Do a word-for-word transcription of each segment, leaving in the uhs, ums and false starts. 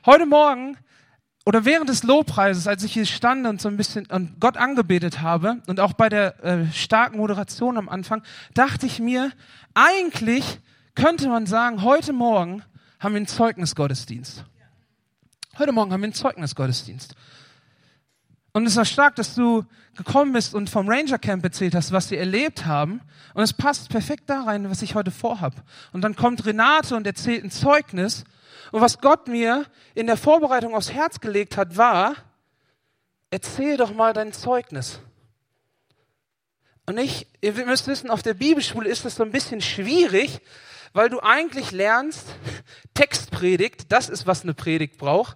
Heute Morgen oder während des Lobpreises, als ich hier stand und so ein bisschen und Gott angebetet habe und auch bei der äh, starken Moderation am Anfang, dachte ich mir, eigentlich könnte man sagen, heute Morgen haben wir einen Zeugnisgottesdienst. Heute Morgen haben wir einen Zeugnisgottesdienst. Und es war stark, dass du gekommen bist und vom Ranger Camp erzählt hast, was sie erlebt haben. Und es passt perfekt da rein, was ich heute vorhab. Und dann kommt Renate und erzählt ein Zeugnis. Und was Gott mir in der Vorbereitung aufs Herz gelegt hat, war, erzähl doch mal dein Zeugnis. Und ich, ihr müsst wissen, auf der Bibelschule ist das so ein bisschen schwierig, weil du eigentlich lernst, Textpredigt, das ist, was eine Predigt braucht.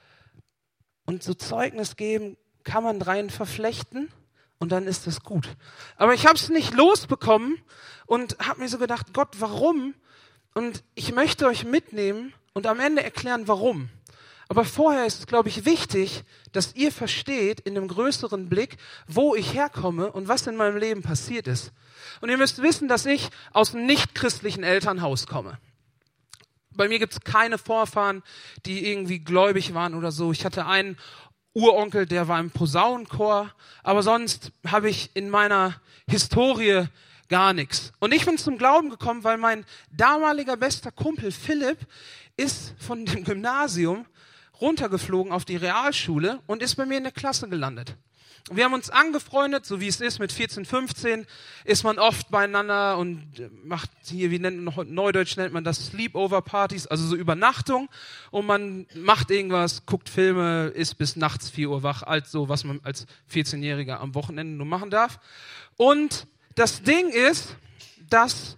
Und so Zeugnis geben kann man rein verflechten und dann ist das gut. Aber ich habe es nicht losbekommen und habe mir so gedacht, Gott, warum? Und ich möchte euch mitnehmen und am Ende erklären, warum. Aber vorher ist es, glaube ich, wichtig, dass ihr versteht in einem größeren Blick, wo ich herkomme und was in meinem Leben passiert ist. Und ihr müsst wissen, dass ich aus einem nicht-christlichen Elternhaus komme. Bei mir gibt es keine Vorfahren, die irgendwie gläubig waren oder so. Ich hatte einen Uronkel, der war im Posaunenchor, aber sonst habe ich in meiner Historie gar nichts. Und ich bin zum Glauben gekommen, weil mein damaliger bester Kumpel Philipp ist von dem Gymnasium runtergeflogen auf die Realschule und ist bei mir in der Klasse gelandet. Wir haben uns angefreundet, so wie es ist, mit vierzehn, fünfzehn ist man oft beieinander und macht hier, wie nennt man, neudeutsch nennt man das Sleepover-Partys, also so Übernachtung und man macht irgendwas, guckt Filme, ist bis nachts vier Uhr wach, als so, was man als vierzehnjähriger am Wochenende nur machen darf. Und das Ding ist, dass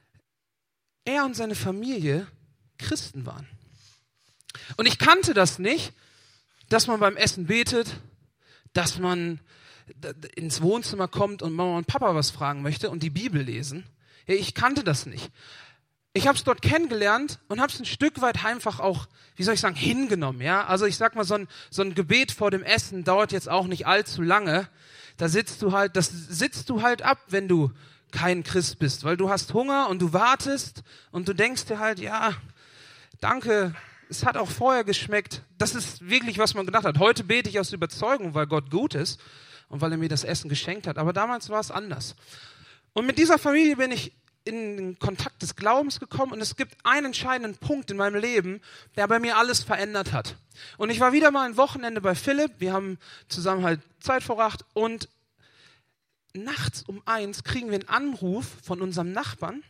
er und seine Familie Christen waren. Und ich kannte das nicht, dass man beim Essen betet, dass man ins Wohnzimmer kommt und Mama und Papa was fragen möchte und die Bibel lesen. Ja, ich kannte das nicht. Ich habe es dort kennengelernt und habe es ein Stück weit einfach auch, wie soll ich sagen, hingenommen. Ja, also ich sag mal, so ein, so ein Gebet vor dem Essen dauert jetzt auch nicht allzu lange. Da sitzt du halt, das sitzt du halt ab, wenn du kein Christ bist, weil du hast Hunger und du wartest und du denkst dir halt, ja, danke. Es hat auch vorher geschmeckt. Das ist wirklich, was man gedacht hat. Heute bete ich aus Überzeugung, weil Gott gut ist und weil er mir das Essen geschenkt hat. Aber damals war es anders. Und mit dieser Familie bin ich in den Kontakt des Glaubens gekommen und es gibt einen entscheidenden Punkt in meinem Leben, der bei mir alles verändert hat. Und ich war wieder mal ein Wochenende bei Philipp. Wir haben zusammen halt Zeit verbracht und nachts um eins kriegen wir einen Anruf von unserem Nachbarn,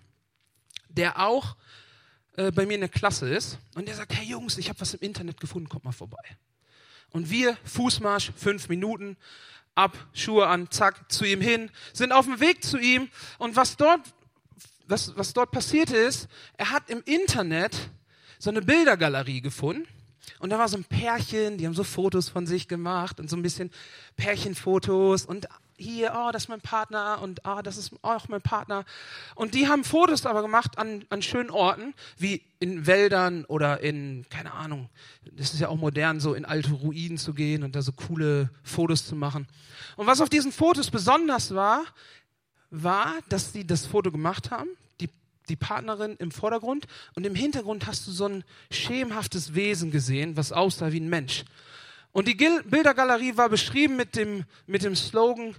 der auch bei mir in der Klasse ist und der sagt, hey Jungs, ich habe was im Internet gefunden, kommt mal vorbei. Und wir, Fußmarsch, fünf Minuten, ab, Schuhe an, zack, zu ihm hin, sind auf dem Weg zu ihm und was dort, was, was dort passierte ist, er hat im Internet so eine Bildergalerie gefunden und da war so ein Pärchen, die haben so Fotos von sich gemacht und so ein bisschen Pärchenfotos und hier, oh, das ist mein Partner und ah, oh, das ist auch mein Partner. Und die haben Fotos aber gemacht an, an schönen Orten, wie in Wäldern oder in, keine Ahnung, das ist ja auch modern, so in alte Ruinen zu gehen und da so coole Fotos zu machen. Und was auf diesen Fotos besonders war, war, dass sie das Foto gemacht haben, die, die Partnerin im Vordergrund und im Hintergrund hast du so ein schemenhaftes Wesen gesehen, was aussah wie ein Mensch. Und die Gil- Bildergalerie war beschrieben mit dem, mit dem Slogan,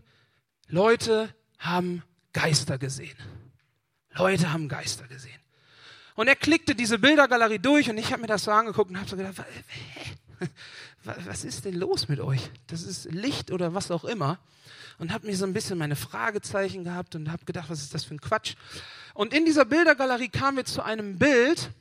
Leute haben Geister gesehen. Leute haben Geister gesehen. Und er klickte diese Bildergalerie durch und ich habe mir das so angeguckt und habe so gedacht, hä? Was ist denn los mit euch? Das ist Licht oder was auch immer. Und habe mir so ein bisschen meine Fragezeichen gehabt und habe gedacht, was ist das für ein Quatsch? Und in dieser Bildergalerie kamen wir zu einem Bild,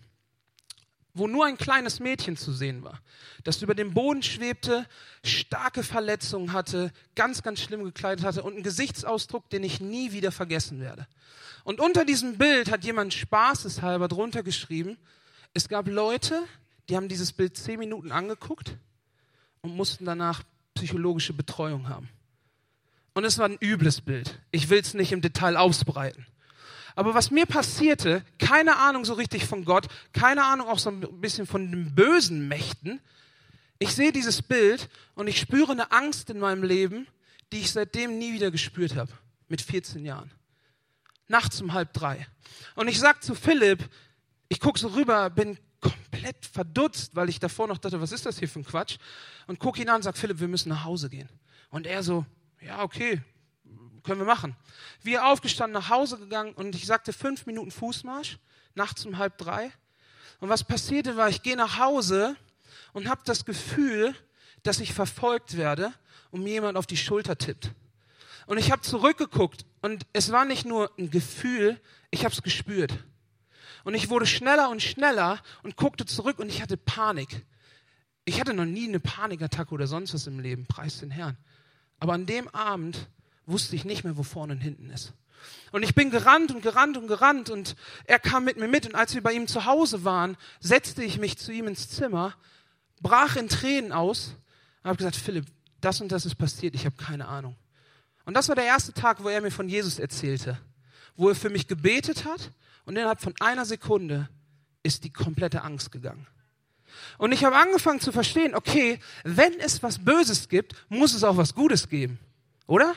wo nur ein kleines Mädchen zu sehen war, das über dem Boden schwebte, starke Verletzungen hatte, ganz, ganz schlimm gekleidet hatte und einen Gesichtsausdruck, den ich nie wieder vergessen werde. Und unter diesem Bild hat jemand spaßeshalber drunter geschrieben, es gab Leute, die haben dieses Bild zehn Minuten angeguckt und mussten danach psychologische Betreuung haben. Und es war ein übles Bild. Ich will es nicht im Detail ausbreiten. Aber was mir passierte, keine Ahnung so richtig von Gott, keine Ahnung auch so ein bisschen von den bösen Mächten. Ich sehe dieses Bild und ich spüre eine Angst in meinem Leben, die ich seitdem nie wieder gespürt habe, mit vierzehn Jahren. Nachts um halb drei. Und ich sag zu Philipp, ich gucke so rüber, bin komplett komplett verdutzt, weil ich davor noch dachte, was ist das hier für ein Quatsch? Und gucke ihn an und sage, Philipp, wir müssen nach Hause gehen. Und er so, ja, okay, können wir machen. Wir aufgestanden, nach Hause gegangen und ich sagte, fünf Minuten Fußmarsch, nachts um halb drei. Und was passierte war, ich gehe nach Hause und habe das Gefühl, dass ich verfolgt werde und mir jemand auf die Schulter tippt. Und ich habe zurückgeguckt und es war nicht nur ein Gefühl, ich habe es gespürt. Und ich wurde schneller und schneller und guckte zurück und ich hatte Panik. Ich hatte noch nie eine Panikattacke oder sonst was im Leben, preis den Herrn. Aber an dem Abend wusste ich nicht mehr, wo vorne und hinten ist. Und ich bin gerannt und gerannt und gerannt und er kam mit mir mit. Und als wir bei ihm zu Hause waren, setzte ich mich zu ihm ins Zimmer, brach in Tränen aus und habe gesagt, Philipp, das und das ist passiert, ich habe keine Ahnung. Und das war der erste Tag, wo er mir von Jesus erzählte, wo er für mich gebetet hat und innerhalb von einer Sekunde ist die komplette Angst gegangen. Und ich habe angefangen zu verstehen, okay, wenn es was Böses gibt, muss es auch was Gutes geben, oder?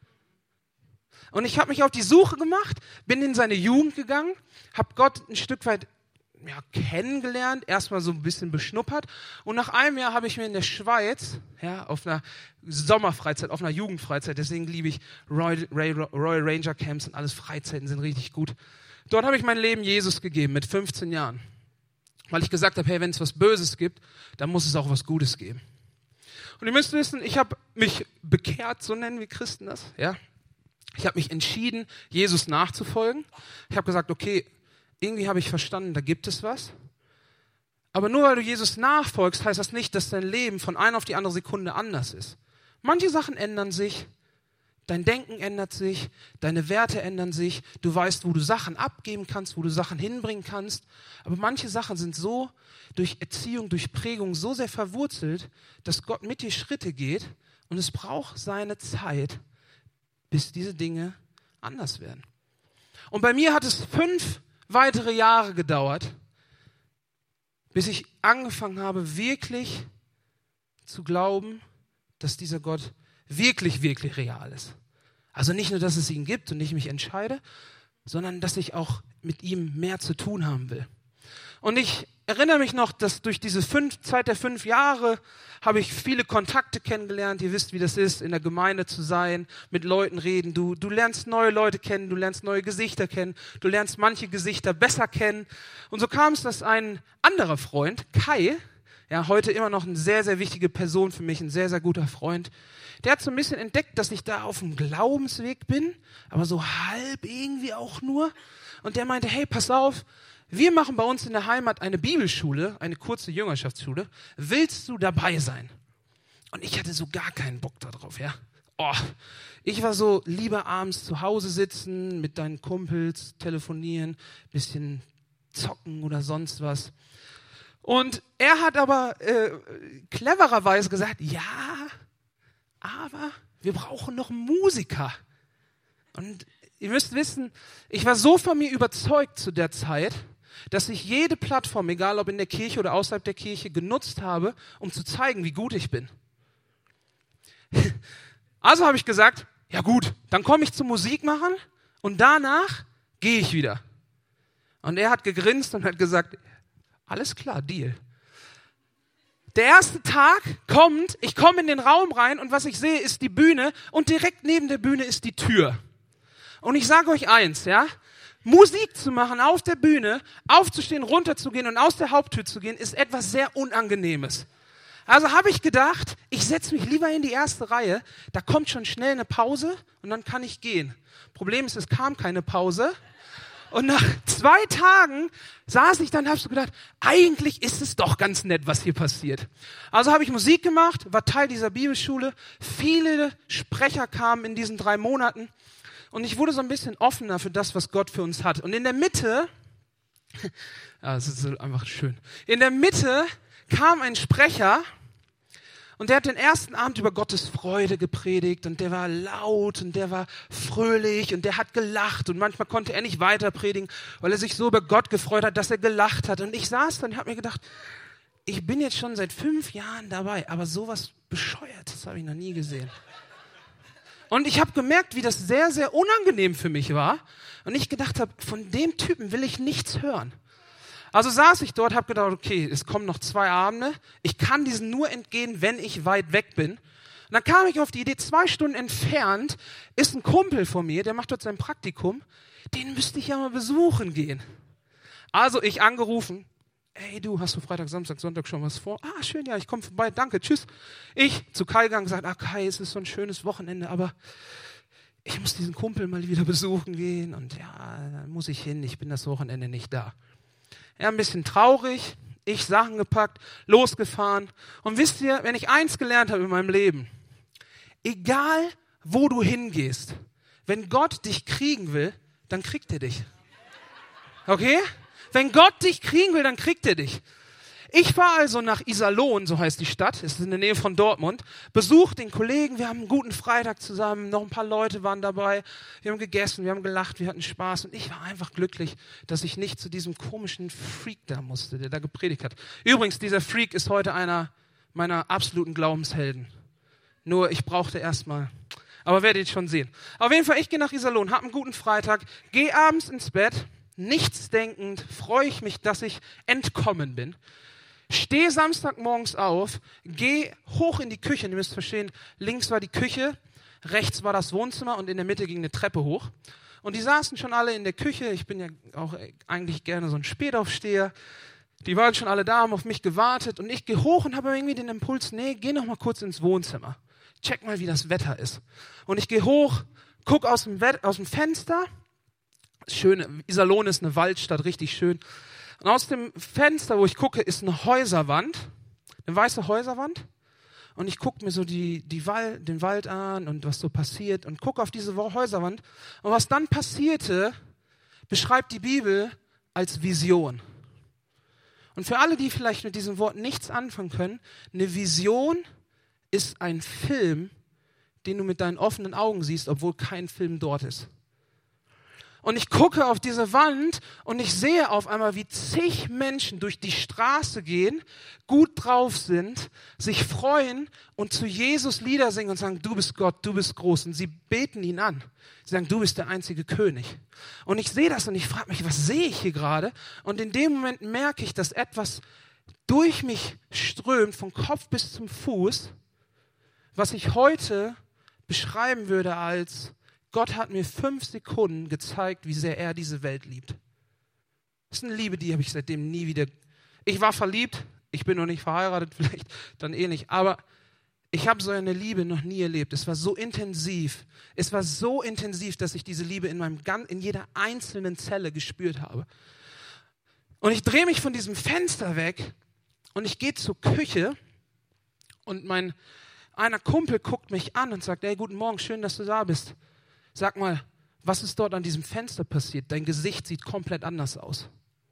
Und ich habe mich auf die Suche gemacht, bin in seine Jugend gegangen, habe Gott ein Stück weit ja, kennengelernt, erstmal so ein bisschen beschnuppert. Und nach einem Jahr habe ich mir in der Schweiz, ja, auf einer Sommerfreizeit, auf einer Jugendfreizeit, deswegen liebe ich Royal, Royal Ranger Camps und alles, Freizeiten sind richtig gut. Dort habe ich mein Leben Jesus gegeben mit fünfzehn Jahren. Weil ich gesagt habe, hey, wenn es was Böses gibt, dann muss es auch was Gutes geben. Und ihr müsst wissen, ich habe mich bekehrt, so nennen wir Christen das, ja. Ich habe mich entschieden, Jesus nachzufolgen. Ich habe gesagt, okay, irgendwie habe ich verstanden, da gibt es was. Aber nur weil du Jesus nachfolgst, heißt das nicht, dass dein Leben von einer auf die andere Sekunde anders ist. Manche Sachen ändern sich, dein Denken ändert sich, deine Werte ändern sich, du weißt, wo du Sachen abgeben kannst, wo du Sachen hinbringen kannst. Aber manche Sachen sind so durch Erziehung, durch Prägung so sehr verwurzelt, dass Gott mit dir Schritte geht und es braucht seine Zeit, bis diese Dinge anders werden. Und bei mir hat es fünf weitere Jahre gedauert, bis ich angefangen habe, wirklich zu glauben, dass dieser Gott wirklich, wirklich real ist. Also nicht nur, dass es ihn gibt und ich mich entscheide, sondern dass ich auch mit ihm mehr zu tun haben will. Und ich erinnere mich noch, dass durch diese fünf, Zeit der fünf Jahre habe ich viele Kontakte kennengelernt. Ihr wisst, wie das ist, in der Gemeinde zu sein, mit Leuten reden. Du, du lernst neue Leute kennen, du lernst neue Gesichter kennen, du lernst manche Gesichter besser kennen. Und so kam es, dass ein anderer Freund, Kai, ja, heute immer noch eine sehr, sehr wichtige Person für mich, ein sehr, sehr guter Freund, der hat so ein bisschen entdeckt, dass ich da auf dem Glaubensweg bin, aber so halb irgendwie auch nur. Und der meinte, hey, pass auf, wir machen bei uns in der Heimat eine Bibelschule, eine kurze Jüngerschaftsschule. Willst du dabei sein? Und ich hatte so gar keinen Bock darauf, ja. Oh, ich war so, lieber abends zu Hause sitzen, mit deinen Kumpels telefonieren, bisschen zocken oder sonst was. Und er hat aber äh, clevererweise gesagt, ja, aber wir brauchen noch einen Musiker. Und ihr müsst wissen, ich war so von mir überzeugt zu der Zeit, dass ich jede Plattform, egal ob in der Kirche oder außerhalb der Kirche, genutzt habe, um zu zeigen, wie gut ich bin. Also habe ich gesagt, ja gut, dann komme ich zum Musik machen und danach gehe ich wieder. Und er hat gegrinst und hat gesagt, alles klar, Deal. Der erste Tag kommt, ich komme in den Raum rein und was ich sehe, ist die Bühne und direkt neben der Bühne ist die Tür. Und ich sage euch eins, ja, Musik zu machen auf der Bühne, aufzustehen, runterzugehen und aus der Haupttür zu gehen, ist etwas sehr Unangenehmes. Also habe ich gedacht, ich setze mich lieber in die erste Reihe, da kommt schon schnell eine Pause und dann kann ich gehen. Problem ist, es kam keine Pause. Und nach zwei Tagen saß ich dann und habe so gedacht, eigentlich ist es doch ganz nett, was hier passiert. Also habe ich Musik gemacht, war Teil dieser Bibelschule. Viele Sprecher kamen in diesen drei Monaten. Und ich wurde so ein bisschen offener für das, was Gott für uns hat. Und in der Mitte, ja, es ist einfach schön, in der Mitte kam ein Sprecher und der hat den ersten Abend über Gottes Freude gepredigt und der war laut und der war fröhlich und der hat gelacht und manchmal konnte er nicht weiter predigen, weil er sich so über Gott gefreut hat, dass er gelacht hat. Und ich saß dann und habe mir gedacht, ich bin jetzt schon seit fünf Jahren dabei, aber sowas Bescheuertes habe ich noch nie gesehen. Und ich habe gemerkt, wie das sehr, sehr unangenehm für mich war. Und ich gedacht habe, von dem Typen will ich nichts hören. Also saß ich dort, habe gedacht, okay, es kommen noch zwei Abende. Ich kann diesen nur entgehen, wenn ich weit weg bin. Und dann kam ich auf die Idee, zwei Stunden entfernt ist ein Kumpel von mir, der macht dort sein Praktikum. Den müsste ich ja mal besuchen gehen. Also ich angerufen. Ey, du, hast du Freitag, Samstag, Sonntag schon was vor? Ah, schön, ja, ich komme vorbei, danke, tschüss. Ich zu Kai gegangen, gesagt, ah Kai, es ist so ein schönes Wochenende, aber ich muss diesen Kumpel mal wieder besuchen gehen und ja, da muss ich hin, ich bin das Wochenende nicht da. Er ein bisschen traurig, ich Sachen gepackt, losgefahren. Und wisst ihr, wenn ich eins gelernt habe in meinem Leben, egal wo du hingehst, wenn Gott dich kriegen will, dann kriegt er dich. Okay? Wenn Gott dich kriegen will, dann kriegt er dich. Ich fahre also nach Iserlohn, so heißt die Stadt, es ist in der Nähe von Dortmund, besuche den Kollegen, wir haben einen guten Freitag zusammen, noch ein paar Leute waren dabei, wir haben gegessen, wir haben gelacht, wir hatten Spaß und ich war einfach glücklich, dass ich nicht zu diesem komischen Freak da musste, der da gepredigt hat. Übrigens, dieser Freak ist heute einer meiner absoluten Glaubenshelden. Nur ich brauchte erstmal, aber werdet ihr schon sehen. Auf jeden Fall, ich gehe nach Iserlohn, habe einen guten Freitag, gehe abends ins Bett, nichts denkend, freue ich mich, dass ich entkommen bin. Stehe Samstagmorgens auf, gehe hoch in die Küche, ihr müsst verstehen, links war die Küche, rechts war das Wohnzimmer und in der Mitte ging eine Treppe hoch. Und die saßen schon alle in der Küche, ich bin ja auch eigentlich gerne so ein Spätaufsteher, die waren schon alle da, haben auf mich gewartet und ich gehe hoch und habe irgendwie den Impuls, nee, geh noch mal kurz ins Wohnzimmer, check mal, wie das Wetter ist. Und ich gehe hoch, guck aus dem, Wett- aus dem Fenster, schön, Iserlohn ist eine Waldstadt, richtig schön. Und aus dem Fenster, wo ich gucke, ist eine Häuserwand, eine weiße Häuserwand. Und ich gucke mir so die, die Wald, den Wald an und was so passiert und gucke auf diese Häuserwand. Und was dann passierte, beschreibt die Bibel als Vision. Und für alle, die vielleicht mit diesem Wort nichts anfangen können, eine Vision ist ein Film, den du mit deinen offenen Augen siehst, obwohl kein Film dort ist. Und ich gucke auf diese Wand und ich sehe auf einmal, wie zig Menschen durch die Straße gehen, gut drauf sind, sich freuen und zu Jesus Lieder singen und sagen, du bist Gott, du bist groß. Und sie beten ihn an. Sie sagen, du bist der einzige König. Und ich sehe das und ich frage mich, was sehe ich hier gerade? Und in dem Moment merke ich, dass etwas durch mich strömt, von Kopf bis zum Fuß, was ich heute beschreiben würde als: Gott hat mir fünf Sekunden gezeigt, wie sehr er diese Welt liebt. Das ist eine Liebe, die habe ich seitdem nie wieder. Ich war verliebt, ich bin noch nicht verheiratet, vielleicht dann eh nicht, aber ich habe so eine Liebe noch nie erlebt. Es war so intensiv, es war so intensiv, dass ich diese Liebe in meinem in jeder einzelnen Zelle gespürt habe. Und ich drehe mich von diesem Fenster weg und ich gehe zur Küche und mein einer Kumpel guckt mich an und sagt, hey, guten Morgen, schön, dass du da bist. Sag mal, was ist dort an diesem Fenster passiert? Dein Gesicht sieht komplett anders aus.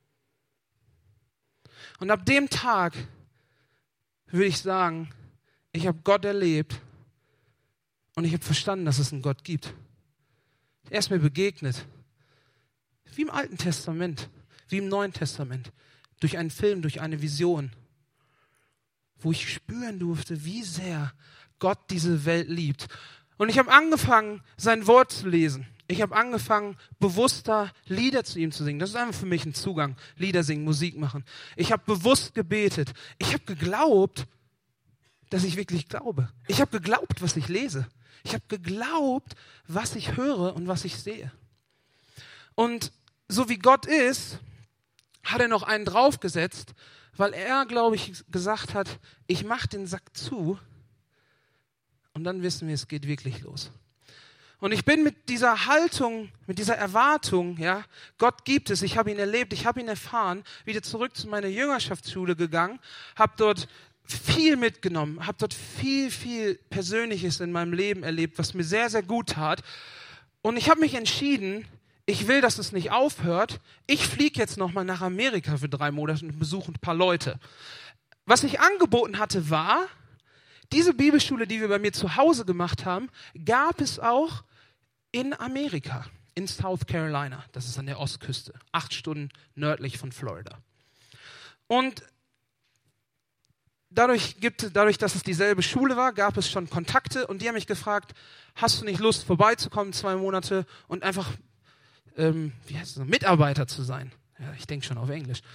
Und ab dem Tag würde ich sagen, ich habe Gott erlebt und ich habe verstanden, dass es einen Gott gibt. Er ist mir begegnet. Wie im Alten Testament, wie im Neuen Testament. Durch einen Film, durch eine Vision. Wo ich spüren durfte, wie sehr Gott diese Welt liebt. Und ich habe angefangen, sein Wort zu lesen. Ich habe angefangen, bewusster Lieder zu ihm zu singen. Das ist einfach für mich ein Zugang. Lieder singen, Musik machen. Ich habe bewusst gebetet. Ich habe geglaubt, dass ich wirklich glaube. Ich habe geglaubt, was ich lese. Ich habe geglaubt, was ich höre und was ich sehe. Und so wie Gott ist, hat er noch einen draufgesetzt, weil er, glaube ich, gesagt hat, ich mache den Sack zu. Und dann wissen wir, es geht wirklich los. Und ich bin mit dieser Haltung, mit dieser Erwartung, ja, Gott gibt es, ich habe ihn erlebt, ich habe ihn erfahren, wieder zurück zu meiner Jüngerschaftsschule gegangen, habe dort viel mitgenommen, habe dort viel, viel Persönliches in meinem Leben erlebt, was mir sehr, sehr gut tat. Und ich habe mich entschieden, ich will, dass es nicht aufhört. Ich fliege jetzt nochmal nach Amerika für drei Monate und besuche ein paar Leute. Was ich angeboten hatte, war, diese Bibelschule, die wir bei mir zu Hause gemacht haben, gab es auch in Amerika, in South Carolina. Das ist an der Ostküste, acht Stunden nördlich von Florida. Und dadurch, gibt, dadurch, dass es dieselbe Schule war, gab es schon Kontakte und die haben mich gefragt, hast du nicht Lust vorbeizukommen, zwei Monate und einfach ähm, wie heißt es, Mitarbeiter zu sein? Ja, ich denke schon auf Englisch.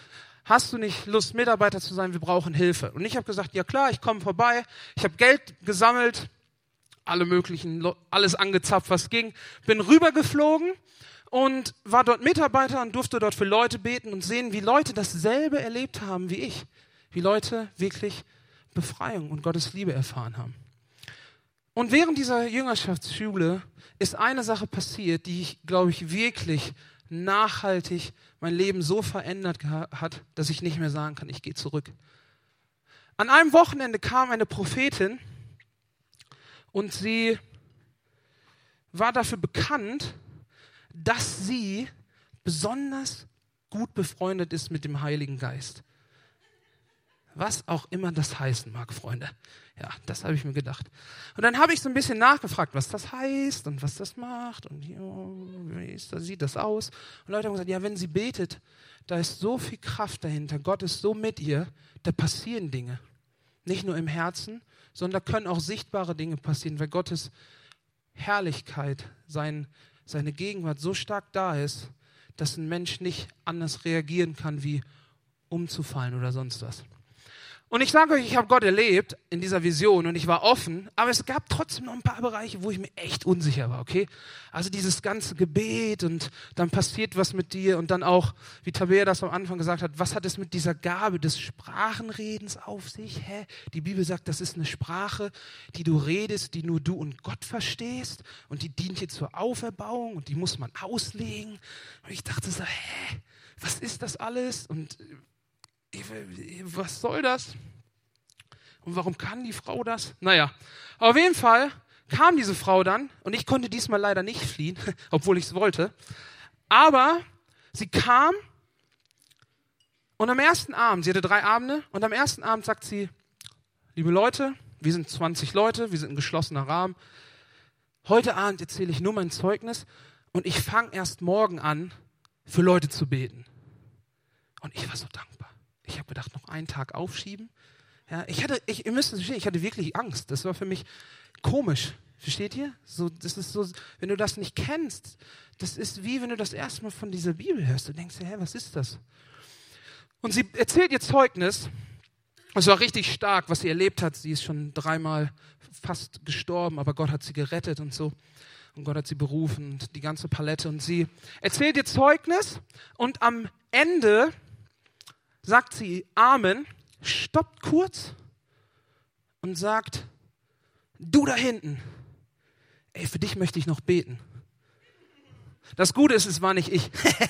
hast du nicht Lust, Mitarbeiter zu sein? Wir brauchen Hilfe. Und ich habe gesagt, ja klar, ich komme vorbei. Ich habe Geld gesammelt, alle möglichen, alles angezapft, was ging. Bin rübergeflogen und war dort Mitarbeiter und durfte dort für Leute beten und sehen, wie Leute dasselbe erlebt haben wie ich. Wie Leute wirklich Befreiung und Gottes Liebe erfahren haben. Und während dieser Jüngerschaftsschule ist eine Sache passiert, die ich, glaube ich, wirklich nachhaltig mein Leben so verändert hat, dass ich nicht mehr sagen kann, ich gehe zurück. An einem Wochenende kam eine Prophetin und sie war dafür bekannt, dass sie besonders gut befreundet ist mit dem Heiligen Geist. Was auch immer das heißen mag, Freunde. Ja, das habe ich mir gedacht. Und dann habe ich so ein bisschen nachgefragt, was das heißt und was das macht und ja, wie ist das, sieht das aus? Und Leute haben gesagt, ja, wenn sie betet, da ist so viel Kraft dahinter. Gott ist so mit ihr, da passieren Dinge. Nicht nur im Herzen, sondern da können auch sichtbare Dinge passieren, weil Gottes Herrlichkeit, sein, seine Gegenwart so stark da ist, dass ein Mensch nicht anders reagieren kann, wie umzufallen oder sonst was. Und ich sage euch, ich habe Gott erlebt in dieser Vision und ich war offen, aber es gab trotzdem noch ein paar Bereiche, wo ich mir echt unsicher war, okay? Also dieses ganze Gebet und dann passiert was mit dir und dann auch, wie Tabea das am Anfang gesagt hat, was hat es mit dieser Gabe des Sprachenredens auf sich? Hä? Die Bibel sagt, das ist eine Sprache, die du redest, die nur du und Gott verstehst und die dient dir zur Auferbauung und die muss man auslegen. Und ich dachte so, hä? Was ist das alles? Und was soll das? Und warum kann die Frau das? Naja, auf jeden Fall kam diese Frau dann und ich konnte diesmal leider nicht fliehen, obwohl ich es wollte. Aber sie kam und am ersten Abend, sie hatte drei Abende und am ersten Abend sagt sie, liebe Leute, wir sind zwanzig Leute, wir sind ein geschlossener Rahmen. Heute Abend erzähle ich nur mein Zeugnis und ich fange erst morgen an, für Leute zu beten. Und ich war so dankbar. Ich habe gedacht, noch einen Tag aufschieben. Ja, ich hatte, ich, ihr müsst es verstehen, ich hatte wirklich Angst. Das war für mich komisch. Versteht ihr? So, das ist so, wenn du das nicht kennst, das ist wie wenn du das erste Mal von dieser Bibel hörst. Du denkst dir, hä, was ist das? Und sie erzählt ihr Zeugnis. Es war richtig stark, was sie erlebt hat. Sie ist schon dreimal fast gestorben, aber Gott hat sie gerettet und so. Und Gott hat sie berufen und die ganze Palette. Und sie erzählt ihr Zeugnis und am Ende sagt sie Amen, stoppt kurz und sagt, du da hinten, ey, für dich möchte ich noch beten. Das Gute ist, es war nicht ich.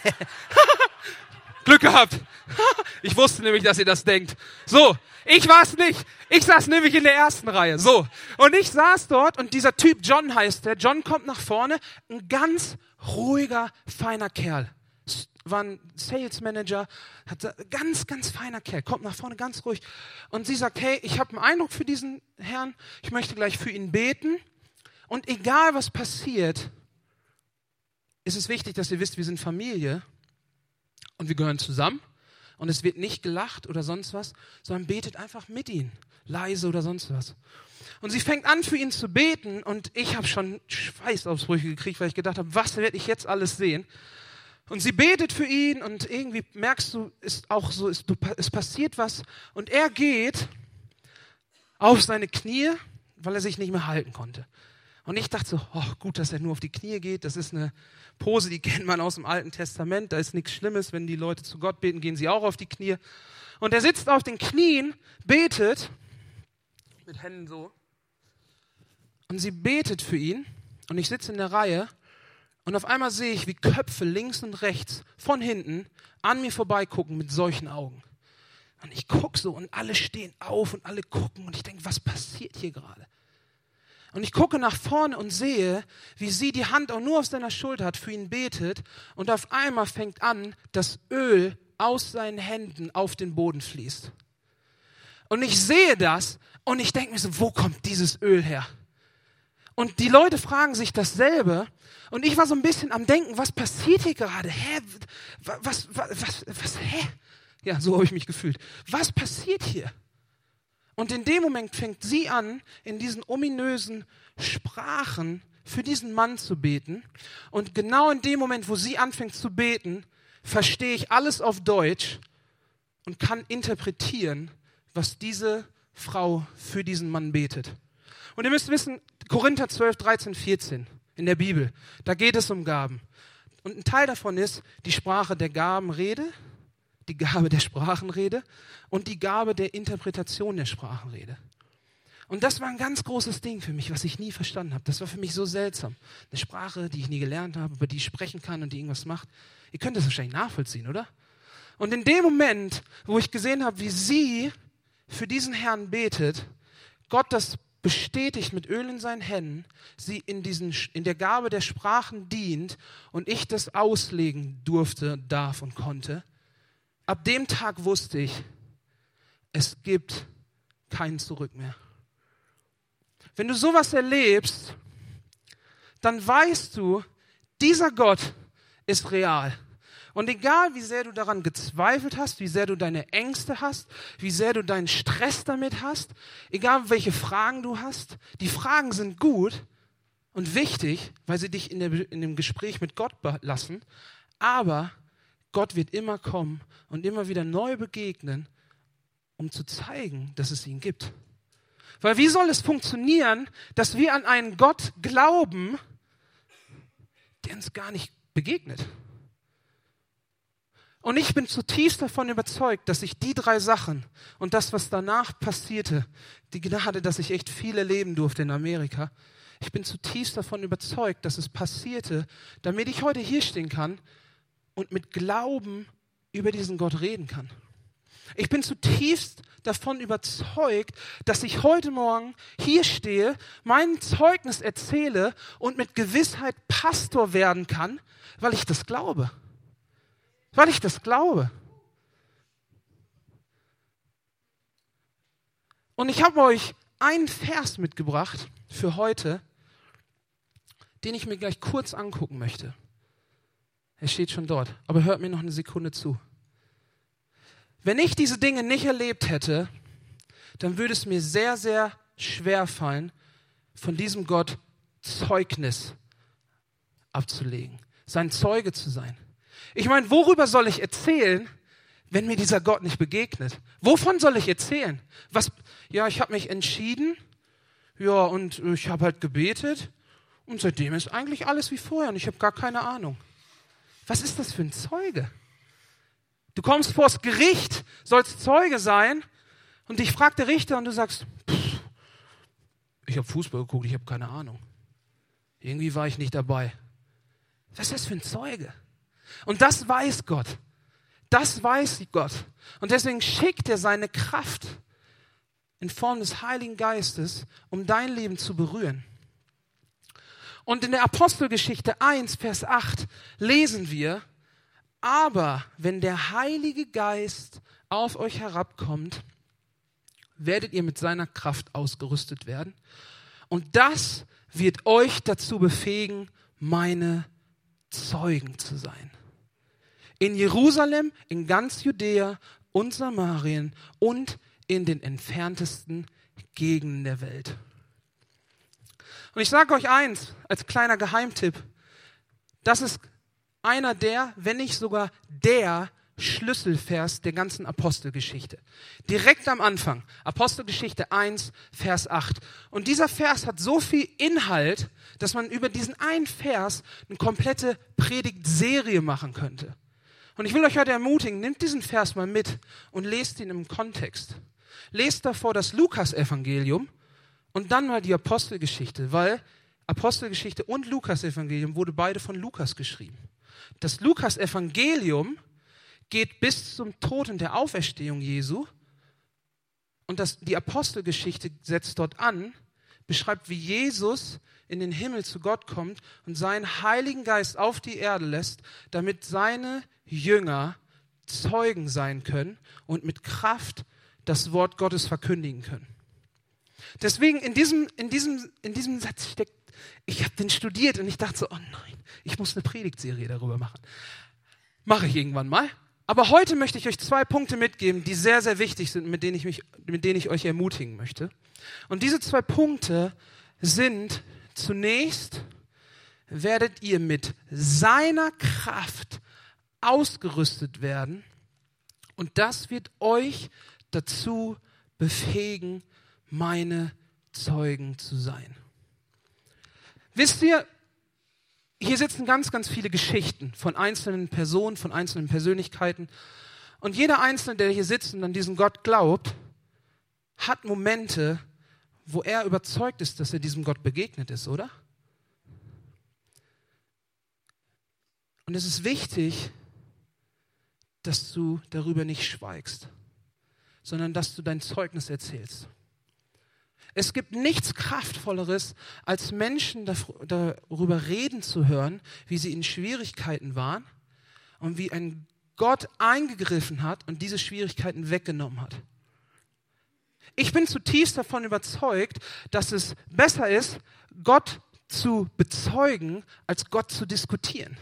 Glück gehabt. Ich wusste nämlich, dass ihr das denkt. So, ich war es nicht. Ich saß nämlich in der ersten Reihe. So, und ich saß dort und dieser Typ, John heißt der, John kommt nach vorne, ein ganz ruhiger, feiner Kerl. War ein Sales Manager, hat ganz, ganz feiner Kerl, kommt nach vorne ganz ruhig und sie sagt, hey, ich habe einen Eindruck für diesen Herrn, ich möchte gleich für ihn beten und egal was passiert, ist es wichtig, dass ihr wisst, wir sind Familie und wir gehören zusammen und es wird nicht gelacht oder sonst was, sondern betet einfach mit ihm, leise oder sonst was. Und sie fängt an, für ihn zu beten und ich habe schon Schweißausbrüche gekriegt, weil ich gedacht habe, was werde ich jetzt alles sehen? Und sie betet für ihn und irgendwie merkst du, ist auch so, ist, es passiert was. Und er geht auf seine Knie, weil er sich nicht mehr halten konnte. Und ich dachte so, oh, gut, dass er nur auf die Knie geht. Das ist eine Pose, die kennt man aus dem Alten Testament. Da ist nichts Schlimmes, wenn die Leute zu Gott beten, gehen sie auch auf die Knie. Und er sitzt auf den Knien, betet, mit Händen so. Und sie betet für ihn. Und ich sitze in der Reihe. Und auf einmal sehe ich, wie Köpfe links und rechts von hinten an mir vorbeigucken mit solchen Augen. Und ich gucke so und alle stehen auf und alle gucken und ich denke, was passiert hier gerade? Und ich gucke nach vorne und sehe, wie sie die Hand auch nur auf seiner Schulter hat, für ihn betet und auf einmal fängt an, das Öl aus seinen Händen auf den Boden fließt. Und ich sehe das und ich denke mir so, wo kommt dieses Öl her? Und die Leute fragen sich dasselbe. Und ich war so ein bisschen am Denken, was passiert hier gerade? Hä? Was, was, was, was, hä? Ja, so habe ich mich gefühlt. Was passiert hier? Und in dem Moment fängt sie an, in diesen ominösen Sprachen für diesen Mann zu beten. Und genau in dem Moment, wo sie anfängt zu beten, verstehe ich alles auf Deutsch. und kann interpretieren, was diese Frau für diesen Mann betet. Und ihr müsst wissen, Korinther zwölf, dreizehn, vierzehn in der Bibel, da geht es um Gaben. Und ein Teil davon ist die Sprache der Gabenrede, die Gabe der Sprachenrede und die Gabe der Interpretation der Sprachenrede. Und das war ein ganz großes Ding für mich, was ich nie verstanden habe. Das war für mich so seltsam. Eine Sprache, die ich nie gelernt habe, über die ich sprechen kann und die irgendwas macht. Ihr könnt das wahrscheinlich nachvollziehen, oder? Und in dem Moment, wo ich gesehen habe, wie sie für diesen Herrn betet, Gott das bestätigt mit Öl in seinen Händen, sie in, diesen, in der Gabe der Sprachen dient und ich das auslegen durfte, darf und konnte, ab dem Tag wusste ich, es gibt kein Zurück mehr. Wenn du sowas erlebst, dann weißt du, dieser Gott ist real. Und egal, wie sehr du daran gezweifelt hast, wie sehr du deine Ängste hast, wie sehr du deinen Stress damit hast, egal welche Fragen du hast, die Fragen sind gut und wichtig, weil sie dich in, der, in dem Gespräch mit Gott lassen, aber Gott wird immer kommen und immer wieder neu begegnen, um zu zeigen, dass es ihn gibt. Weil wie soll es funktionieren, dass wir an einen Gott glauben, der uns gar nicht begegnet? Und ich bin zutiefst davon überzeugt, dass ich die drei Sachen und das, was danach passierte, die Gnade, dass ich echt viel erleben durfte in Amerika, ich bin zutiefst davon überzeugt, dass es passierte, damit ich heute hier stehen kann und mit Glauben über diesen Gott reden kann. Ich bin zutiefst davon überzeugt, dass ich heute Morgen hier stehe, mein Zeugnis erzähle und mit Gewissheit Pastor werden kann, weil ich das glaube. Weil ich das glaube. Und ich habe euch einen Vers mitgebracht für heute, den ich mir gleich kurz angucken möchte. Er steht schon dort, aber hört mir noch eine Sekunde zu. Wenn ich diese Dinge nicht erlebt hätte, dann würde es mir sehr, sehr schwer fallen, von diesem Gott Zeugnis abzulegen, sein Zeuge zu sein. Ich meine, worüber soll ich erzählen, wenn mir dieser Gott nicht begegnet? Wovon soll ich erzählen? Was? Ja, ich habe mich entschieden, ja, und ich habe halt gebetet und seitdem ist eigentlich alles wie vorher und ich habe gar keine Ahnung. Was ist das für ein Zeuge? Du kommst vors Gericht, sollst Zeuge sein und dich fragt der Richter und du sagst, pff, ich habe Fußball geguckt, ich habe keine Ahnung. Irgendwie war ich nicht dabei. Was ist das für ein Zeuge? Und das weiß Gott. Das weiß Gott. Und deswegen schickt er seine Kraft in Form des Heiligen Geistes, um dein Leben zu berühren. Und in der Apostelgeschichte eins, Vers acht lesen wir, aber wenn der Heilige Geist auf euch herabkommt, werdet ihr mit seiner Kraft ausgerüstet werden. Und das wird euch dazu befähigen, meine Zeugen zu sein. In Jerusalem, in ganz Judäa und Samarien und in den entferntesten Gegenden der Welt. Und ich sage euch eins, als kleiner Geheimtipp, das ist einer der, wenn nicht sogar der Schlüsselvers der ganzen Apostelgeschichte. Direkt am Anfang, Apostelgeschichte eins, Vers acht. Und dieser Vers hat so viel Inhalt, dass man über diesen einen Vers eine komplette Predigtserie machen könnte. Und ich will euch heute ermutigen, nehmt diesen Vers mal mit und lest ihn im Kontext. Lest davor das Lukas-Evangelium und dann mal die Apostelgeschichte, weil Apostelgeschichte und Lukas-Evangelium wurde beide von Lukas geschrieben. Das Lukas-Evangelium geht bis zum Tod und der Auferstehung Jesu und das, die Apostelgeschichte setzt dort an, beschreibt, wie Jesus in den Himmel zu Gott kommt und seinen Heiligen Geist auf die Erde lässt, damit seine Jünger Zeugen sein können und mit Kraft das Wort Gottes verkündigen können. Deswegen in diesem, in diesem, in diesem Satz steckt, ich habe den studiert und ich dachte so, oh nein, ich muss eine Predigtserie darüber machen. Mache ich irgendwann mal. Aber heute möchte ich euch zwei Punkte mitgeben, die sehr, sehr wichtig sind, mit denen ich mich, mit denen ich euch ermutigen möchte. Und diese zwei Punkte sind: Zunächst werdet ihr mit seiner Kraft ausgerüstet werden, Und das wird euch dazu befähigen, meine Zeugen zu sein. Wisst ihr, hier sitzen ganz, ganz viele Geschichten von einzelnen Personen, von einzelnen Persönlichkeiten. Und jeder Einzelne, der hier sitzt und an diesen Gott glaubt, hat Momente, wo er überzeugt ist, dass er diesem Gott begegnet ist, oder? Und es ist wichtig, dass du darüber nicht schweigst, sondern dass du dein Zeugnis erzählst. Es gibt nichts Kraftvolleres, als Menschen darüber reden zu hören, wie sie in Schwierigkeiten waren und wie ein Gott eingegriffen hat und diese Schwierigkeiten weggenommen hat. Ich bin zutiefst davon überzeugt, dass es besser ist, Gott zu bezeugen, als Gott zu diskutieren.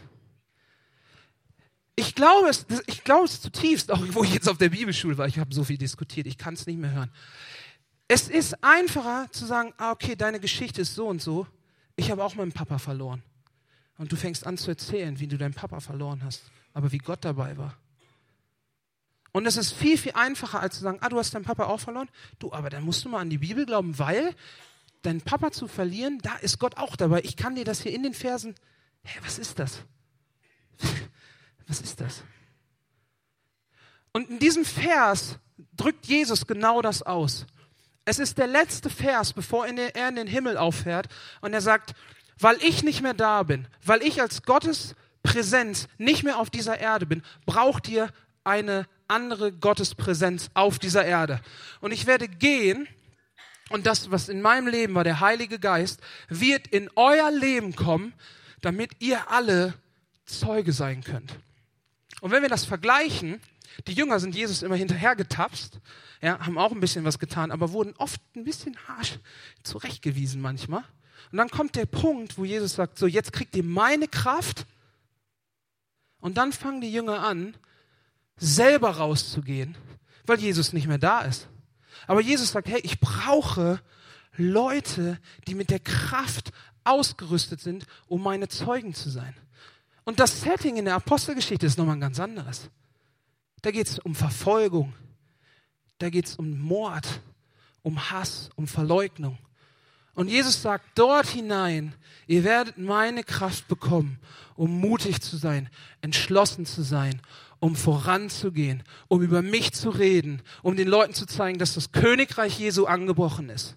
Ich glaube es, ich glaube es zutiefst, auch wo ich jetzt auf der Bibelschule war, ich habe so viel diskutiert, ich kann es nicht mehr hören. Es ist einfacher zu sagen, ah, okay, deine Geschichte ist so und so, ich habe auch meinen Papa verloren. Und du fängst an zu erzählen, wie du deinen Papa verloren hast, aber wie Gott dabei war. Und es ist viel, viel einfacher, als zu sagen, ah, du hast deinen Papa auch verloren. Du, aber dann musst du mal an die Bibel glauben, weil deinen Papa zu verlieren, da ist Gott auch dabei. Ich kann dir das hier in den Versen, hä, was ist das? Was ist das? Und in diesem Vers drückt Jesus genau das aus. Es ist der letzte Vers, bevor er in den Himmel auffährt. Und er sagt, weil ich nicht mehr da bin, weil ich als Gottes Präsenz nicht mehr auf dieser Erde bin, braucht ihr eine andere Gottespräsenz auf dieser Erde. Und ich werde gehen und das, was in meinem Leben war, der Heilige Geist, wird in euer Leben kommen, damit ihr alle Zeuge sein könnt. Und wenn wir das vergleichen, die Jünger sind Jesus immer hinterhergetapst, ja, haben auch ein bisschen was getan, aber wurden oft ein bisschen harsch zurechtgewiesen manchmal. Und dann kommt der Punkt, wo Jesus sagt, so jetzt kriegt ihr meine Kraft. Und dann fangen die Jünger an, selber rauszugehen, weil Jesus nicht mehr da ist. Aber Jesus sagt, hey, ich brauche Leute, die mit der Kraft ausgerüstet sind, um meine Zeugen zu sein. Und das Setting in der Apostelgeschichte ist nochmal ein ganz anderes. Da geht es um Verfolgung, da geht es um Mord, um Hass, um Verleugnung. Und Jesus sagt dort hinein, ihr werdet meine Kraft bekommen, um mutig zu sein, entschlossen zu sein, um voranzugehen, um über mich zu reden, um den Leuten zu zeigen, dass das Königreich Jesu angebrochen ist.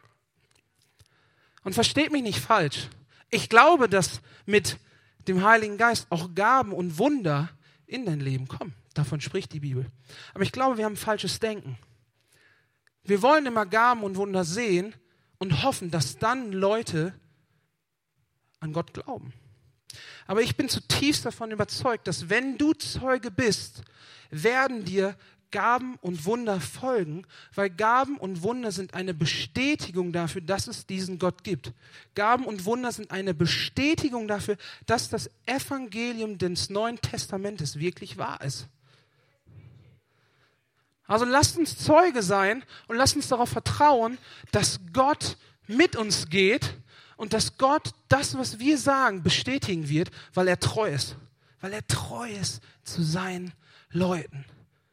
Und versteht mich nicht falsch. Ich glaube, dass mit dem Heiligen Geist auch Gaben und Wunder in dein Leben kommen. Davon spricht die Bibel. Aber ich glaube, wir haben falsches Denken. Wir wollen immer Gaben und Wunder sehen und hoffen, dass dann Leute an Gott glauben. Aber ich bin zutiefst davon überzeugt, dass wenn du Zeuge bist, werden dir Gaben und Wunder folgen, weil Gaben und Wunder sind eine Bestätigung dafür, dass es diesen Gott gibt. Gaben und Wunder sind eine Bestätigung dafür, dass das Evangelium des Neuen Testamentes wirklich wahr ist. Also lasst uns Zeuge sein und lasst uns darauf vertrauen, dass Gott mit uns geht und dass Gott das, was wir sagen, bestätigen wird, weil er treu ist. Weil er treu ist zu seinen Leuten.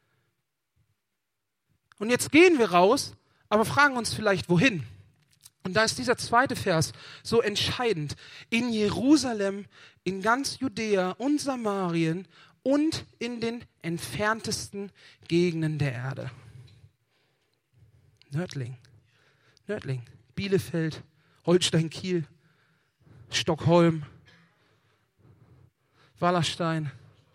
Und jetzt gehen wir raus, aber fragen uns vielleicht, wohin? Und da ist dieser zweite Vers so entscheidend. In Jerusalem, in ganz Judäa und Samarien und in den entferntesten Gegenden der Erde. Nördling, Nördling, Bielefeld, Holstein, Kiel, Stockholm, Wallerstein.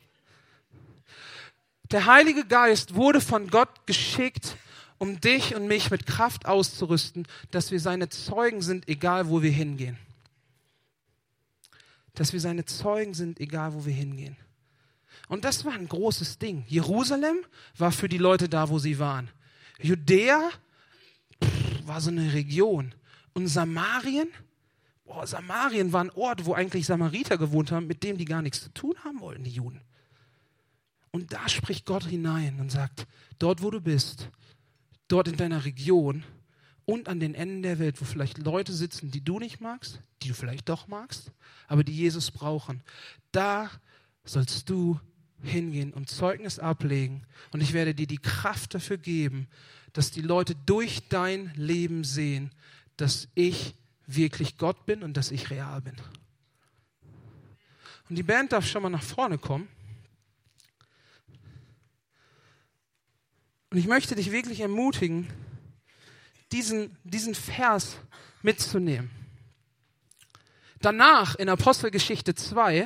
Der Heilige Geist wurde von Gott geschickt, um dich und mich mit Kraft auszurüsten, dass wir seine Zeugen sind, egal wo wir hingehen. Dass wir seine Zeugen sind, egal wo wir hingehen. Und das war ein großes Ding. Jerusalem war für die Leute da, wo sie waren. Judäa pff, war so eine Region. Und Samarien, boah, Samarien war ein Ort, wo eigentlich Samariter gewohnt haben, mit dem die gar nichts zu tun haben wollten, die Juden. Und da spricht Gott hinein und sagt, dort wo du bist, dort in deiner Region und an den Enden der Welt, wo vielleicht Leute sitzen, die du nicht magst, die du vielleicht doch magst, aber die Jesus brauchen, da sollst du hingehen und Zeugnis ablegen und ich werde dir die Kraft dafür geben, dass die Leute durch dein Leben sehen, dass ich wirklich Gott bin und dass ich real bin. Und die Band darf schon mal nach vorne kommen. Und ich möchte dich wirklich ermutigen, diesen, diesen Vers mitzunehmen. Danach, in Apostelgeschichte zwei,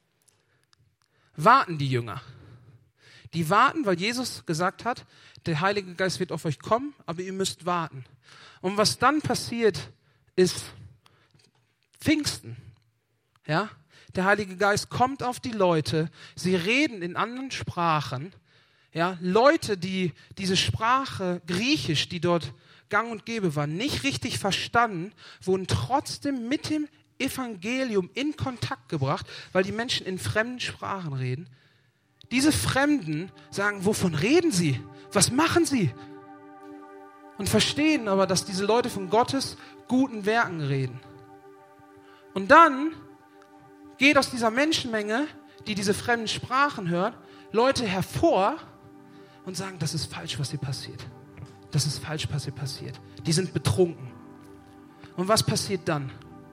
warten die Jünger. Die warten, weil Jesus gesagt hat, der Heilige Geist wird auf euch kommen, aber ihr müsst warten. Und was dann passiert, ist Pfingsten. Ja? Der Heilige Geist kommt auf die Leute, sie reden in anderen Sprachen. Ja? Leute, die diese Sprache Griechisch, die dort gang und gäbe war, nicht richtig verstanden, wurden trotzdem mit dem Evangelium in Kontakt gebracht, weil die Menschen in fremden Sprachen reden. Diese Fremden sagen, wovon reden sie? Was machen sie? Und verstehen aber, dass diese Leute von Gottes guten Werken reden. Und dann geht aus dieser Menschenmenge, die diese fremden Sprachen hört, Leute hervor und sagen, das ist falsch, was hier passiert. Das ist falsch, was hier passiert. Die sind betrunken. Und was passiert dann?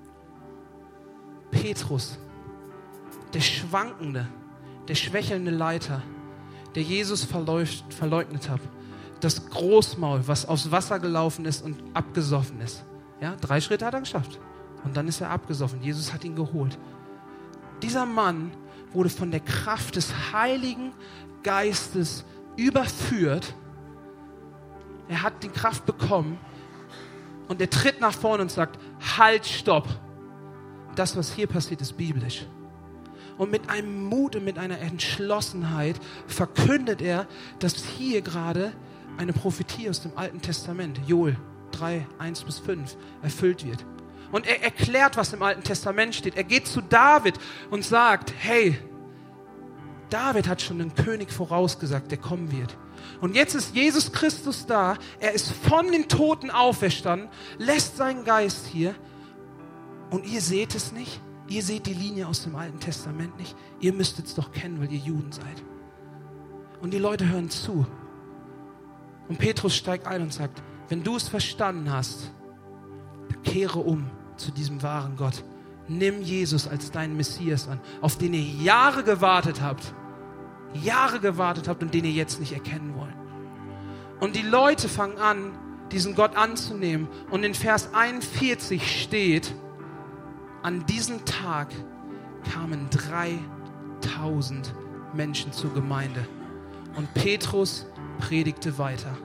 Petrus, der schwankende, der schwächelnde Leiter, der Jesus verläuft, verleugnet hat, das Großmaul, was aufs Wasser gelaufen ist und abgesoffen ist. Ja, drei Schritte hat er geschafft. Und dann ist er abgesoffen. Jesus hat ihn geholt. Dieser Mann wurde von der Kraft des Heiligen Geistes überführt. Er hat die Kraft bekommen und er tritt nach vorne und sagt, halt, stopp. Das, was hier passiert, ist biblisch. Und mit einem Mut und mit einer Entschlossenheit verkündet er, dass hier gerade eine Prophetie aus dem Alten Testament, Joel drei, eins bis fünf, erfüllt wird. Und er erklärt, was im Alten Testament steht. Er geht zu David und sagt, hey, David hat schon den König vorausgesagt, der kommen wird. Und jetzt ist Jesus Christus da. Er ist von den Toten auferstanden, lässt seinen Geist hier. Und ihr seht es nicht. Ihr seht die Linie aus dem Alten Testament nicht. Ihr müsstet es doch kennen, weil ihr Juden seid. Und die Leute hören zu. Und Petrus steigt ein und sagt, wenn du es verstanden hast, dann kehre um zu diesem wahren Gott. Nimm Jesus als deinen Messias an, auf den ihr Jahre gewartet habt. Jahre gewartet habt und den ihr jetzt nicht erkennen wollt. Und die Leute fangen an, diesen Gott anzunehmen. Und in Vers einundvierzig steht, an diesem Tag kamen dreitausend Menschen zur Gemeinde. Und Petrus predigte weiter.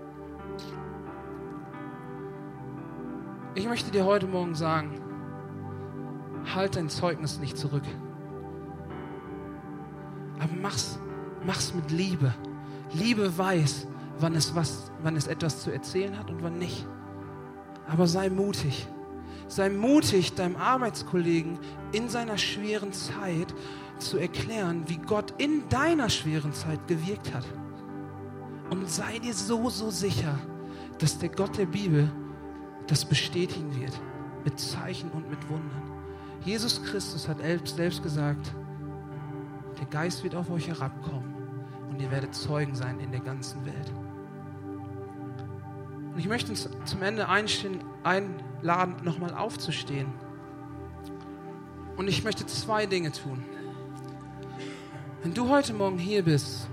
Ich möchte dir heute Morgen sagen, halt dein Zeugnis nicht zurück. Aber mach's, mach's mit Liebe. Liebe weiß, wann es, was, wann es etwas zu erzählen hat und wann nicht. Aber sei mutig. Sei mutig, deinem Arbeitskollegen in seiner schweren Zeit zu erklären, wie Gott in deiner schweren Zeit gewirkt hat. Und sei dir so, so sicher, dass der Gott der Bibel das bestätigen wird. Mit Zeichen und mit Wundern. Jesus Christus hat selbst gesagt, der Geist wird auf euch herabkommen und ihr werdet Zeugen sein in der ganzen Welt. Und ich möchte uns zum Ende einladen, nochmal aufzustehen. Und ich möchte zwei Dinge tun. Wenn du heute Morgen hier bist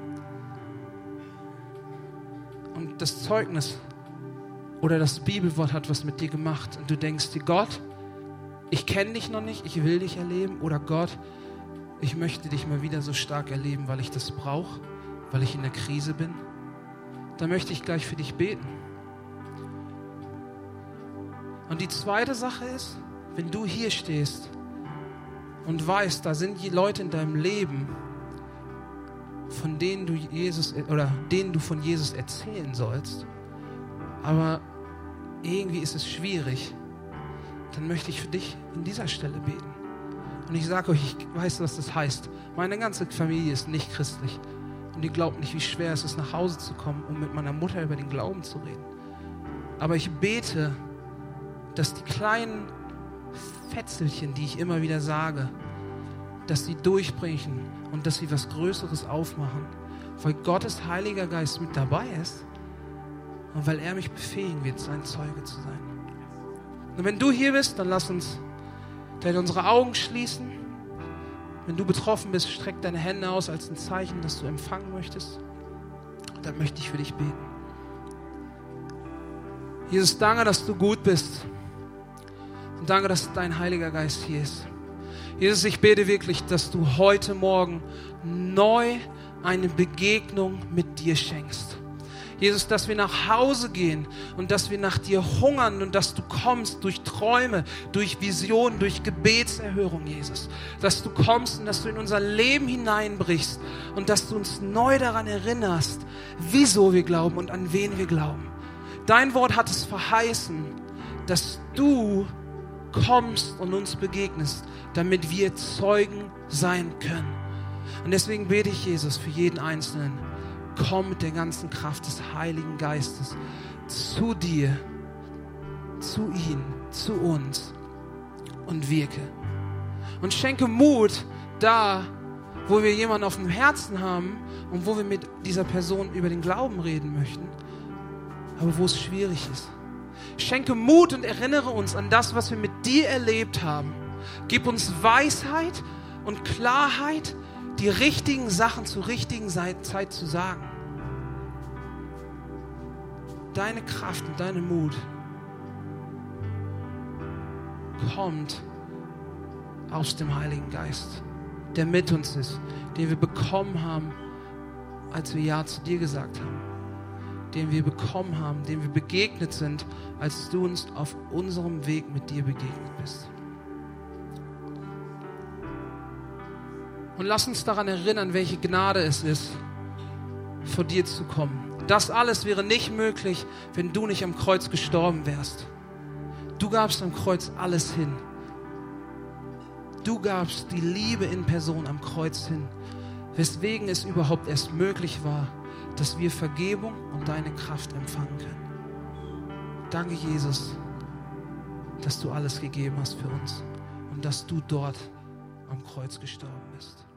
und das Zeugnis oder das Bibelwort hat was mit dir gemacht und du denkst dir, Gott, ich kenne dich noch nicht, ich will dich erleben, oder Gott, ich möchte dich mal wieder so stark erleben, weil ich das brauche, weil ich in der Krise bin, dann möchte ich gleich für dich beten. Und die zweite Sache ist, wenn du hier stehst und weißt, da sind die Leute in deinem Leben, von denen du Jesus oder denen du von Jesus erzählen sollst, aber irgendwie ist es schwierig, dann möchte ich für dich in dieser Stelle beten. Und ich sage euch, ich weiß, was das heißt. Meine ganze Familie ist nicht christlich. Und ihr glaubt nicht, wie schwer es ist, nach Hause zu kommen, um mit meiner Mutter über den Glauben zu reden. Aber ich bete, dass die kleinen Fetzelchen, die ich immer wieder sage, dass sie durchbrechen und dass sie was Größeres aufmachen, weil Gottes Heiliger Geist mit dabei ist und weil er mich befähigen wird, sein Zeuge zu sein. Und wenn du hier bist, dann lass uns dann unsere Augen schließen. Wenn du betroffen bist, streck deine Hände aus als ein Zeichen, dass du empfangen möchtest. Und dann möchte ich für dich beten. Jesus, danke, dass du gut bist. Und danke, dass dein Heiliger Geist hier ist. Jesus, ich bete wirklich, dass du heute Morgen neu eine Begegnung mit dir schenkst. Jesus, dass wir nach Hause gehen und dass wir nach dir hungern und dass du kommst durch Träume, durch Visionen, durch Gebetserhörung, Jesus. Dass du kommst und dass du in unser Leben hineinbrichst und dass du uns neu daran erinnerst, wieso wir glauben und an wen wir glauben. Dein Wort hat es verheißen, dass du kommst und uns begegnest, damit wir Zeugen sein können. Und deswegen bete ich, Jesus, für jeden Einzelnen, komm mit der ganzen Kraft des Heiligen Geistes zu dir, zu ihm, zu uns und wirke. Und schenke Mut da, wo wir jemanden auf dem Herzen haben und wo wir mit dieser Person über den Glauben reden möchten, aber wo es schwierig ist. Schenke Mut und erinnere uns an das, was wir mit dir erlebt haben. Gib uns Weisheit und Klarheit, die richtigen Sachen zur richtigen Zeit zu sagen. Deine Kraft und dein Mut kommt aus dem Heiligen Geist, der mit uns ist, den wir bekommen haben, als wir Ja zu dir gesagt haben, den wir bekommen haben, dem wir begegnet sind, als du uns auf unserem Weg mit dir begegnet bist. Und lass uns daran erinnern, welche Gnade es ist, vor dir zu kommen. Das alles wäre nicht möglich, wenn du nicht am Kreuz gestorben wärst. Du gabst am Kreuz alles hin. Du gabst die Liebe in Person am Kreuz hin, weswegen es überhaupt erst möglich war, dass wir Vergebung und deine Kraft empfangen können. Danke, Jesus, dass du alles gegeben hast für uns und dass du dort am Kreuz gestorben bist.